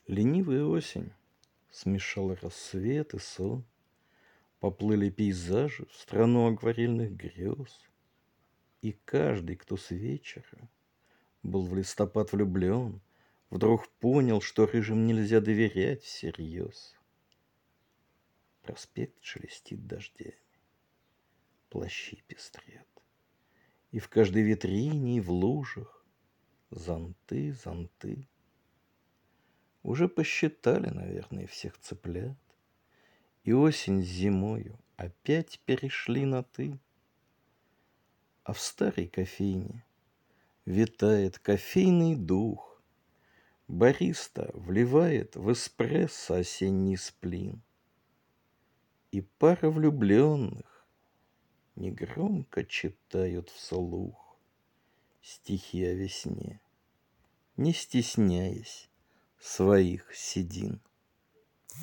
Ленивая осень смешала рассвет и сон. Поплыли пейзажи в страну акварельных грез. И каждый, кто с вечера был в листопад влюблен, вдруг понял, что рыжим нельзя доверять всерьез. Проспект шелестит дождями, плащи пестрят, и в каждой витрине и в лужах зонты, зонты. Уже посчитали, наверное, всех цыплят, и осень с зимою опять перешли на «ты». А в старой кофейне витает кофейный дух. Бариста вливает в эспрессо осенний сплин. И пара влюбленных негромко читают вслух стихи о весне, не стесняясь своих седин.